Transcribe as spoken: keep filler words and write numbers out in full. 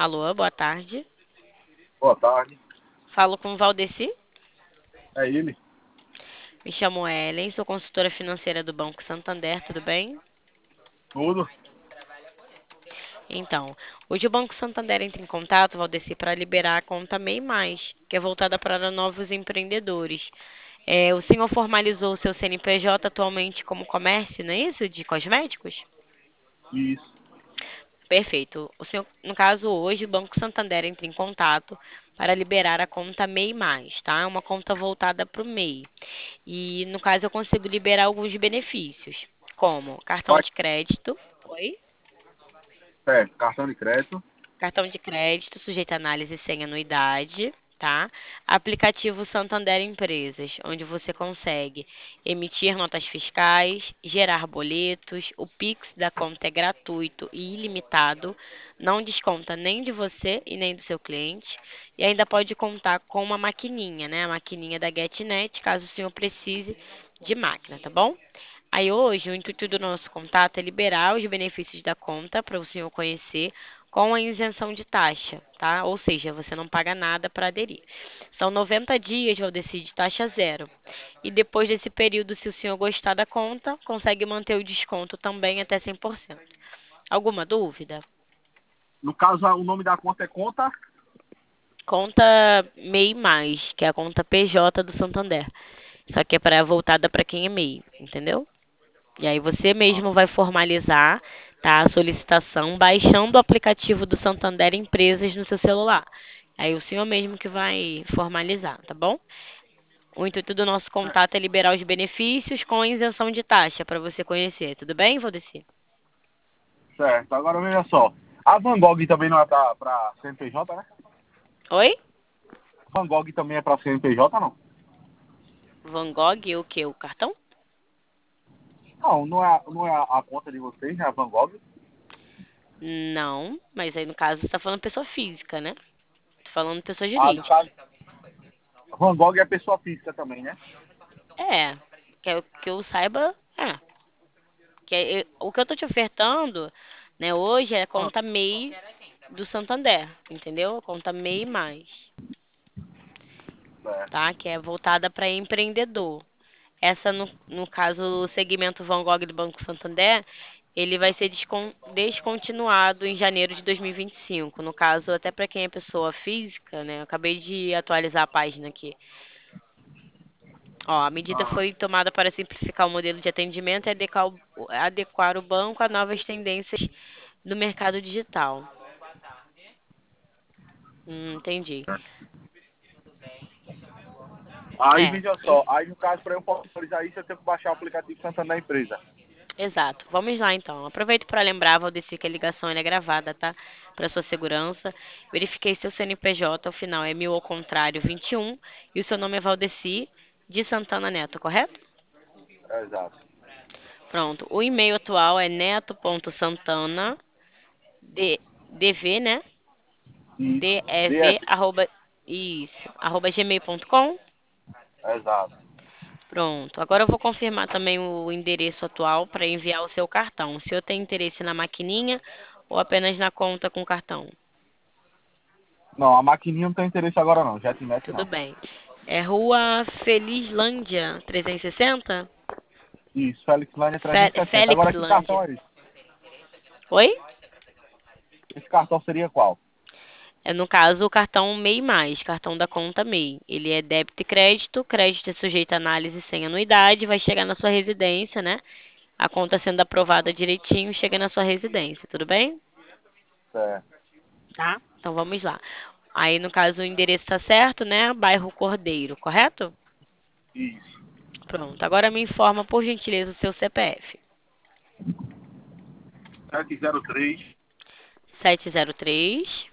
Alô, boa tarde. Boa tarde. Falo com o Valdeci. É ele? Me chamo Ellen, sou consultora financeira do Banco Santander, tudo bem? Tudo? Então, hoje o Banco Santander entra em contato, Valdeci, para liberar a conta MEI Mais, que é voltada para novos empreendedores. É, o senhor formalizou o seu C N P J atualmente como comércio, não é isso? De cosméticos? Isso. Perfeito. O senhor, no caso, hoje, o Banco Santander entra em contato para liberar a conta MEI Mais, tá? É uma conta voltada para o MEI. E, no caso, eu consigo liberar alguns benefícios, como cartão Vai. de crédito. Oi? É, cartão de crédito. Cartão de crédito sujeito a análise sem anuidade, tá? Aplicativo Santander Empresas, onde você consegue emitir notas fiscais, gerar boletos, o Pix da conta é gratuito e ilimitado, não desconta nem de você e nem do seu cliente, e ainda pode contar com uma maquininha, né? A maquininha da GetNet, caso o senhor precise de máquina, tá bom? Aí hoje, o intuito do nosso contato é liberar os benefícios da conta para o senhor conhecer com a isenção de taxa, tá? Ou seja, você não paga nada para aderir. São noventa dias, Valdeci, de taxa zero. E depois desse período, se o senhor gostar da conta, consegue manter o desconto também até cem por cento. Alguma dúvida? No caso, o nome da conta é conta. Conta MEI Mais, que é a conta P J do Santander. Só que é para voltada para quem é MEI, entendeu? E aí você Ah, mesmo vai formalizar, tá, a solicitação baixando o aplicativo do Santander Empresas no seu celular. Aí o senhor mesmo que vai formalizar, tá bom? O intuito do nosso contato é liberar os benefícios com isenção de taxa para você conhecer. Tudo bem, Valdeci? certo. Agora veja só. A Van Gogh também não é pra, pra C N P J, né? Oi? Van Gogh também é pra C N P J, não? Van Gogh, o quê? O cartão? Não, não é, não é a, a conta de vocês, né? A Van Gogh. Não, mas aí no caso você está falando pessoa física, né? Tô falando pessoa Ah, no jurídica. caso, Van Gogh é pessoa física também, né? É, que eu, que eu saiba, é. Que é- o que eu tô te ofertando, né, hoje é a Ah, conta MEI do Santander, entendeu? A conta MEI mais, certo. tá? Que é voltada para empreendedor. Essa, no, no caso, o segmento Van Gogh do Banco Santander, ele vai ser descon- descontinuado em janeiro de dois mil e vinte e cinco. No caso, até para quem é pessoa física, né? Eu acabei de atualizar a página aqui. Ó, a medida Ah, foi tomada para simplificar o modelo de atendimento e adequar o, adequar o banco a novas tendências do mercado digital. Hum, entendi. aí É, veja em- só. Aí no caso, pra eu formalizar isso, eu tenho que baixar o aplicativo Santana da empresa. exato. Vamos lá então. Aproveito para lembrar, Valdeci, que a ligação ela é gravada, tá? Para sua segurança. Verifiquei seu C N P J, ao final é mil ao contrário vinte e um e o seu nome é Valdeci de Santana Neto, correto? Exato. Pronto. O e-mail atual é neto.santana, D- dv, né? Isso. dev, D F. arroba, isso, arroba gmail ponto com. Exato. Pronto. Agora eu vou confirmar também o endereço atual para enviar o seu cartão. O senhor tem interesse na maquininha ou apenas na conta com cartão? Não, a maquininha não tem interesse agora não. JetNet Tudo não. bem. É Rua Felizlândia trezentos e sessenta? Isso, Felixlândia Fe- trezentos e sessenta. Agora que cartão Felixlândia. é esse? Oi? Esse cartão seria qual? É, no caso, o cartão MEI Mais, cartão da conta MEI. Ele é débito e crédito, crédito é sujeito a análise sem anuidade, vai chegar na sua residência, né? A conta sendo aprovada direitinho, chega na sua residência, tudo bem? Certo. Tá? Então vamos lá. Aí, no caso, o endereço está certo, né? Bairro Cordeiro, correto? Isso. Pronto. Agora me informa, por gentileza, o seu C P F. sete zero três, sete zero três,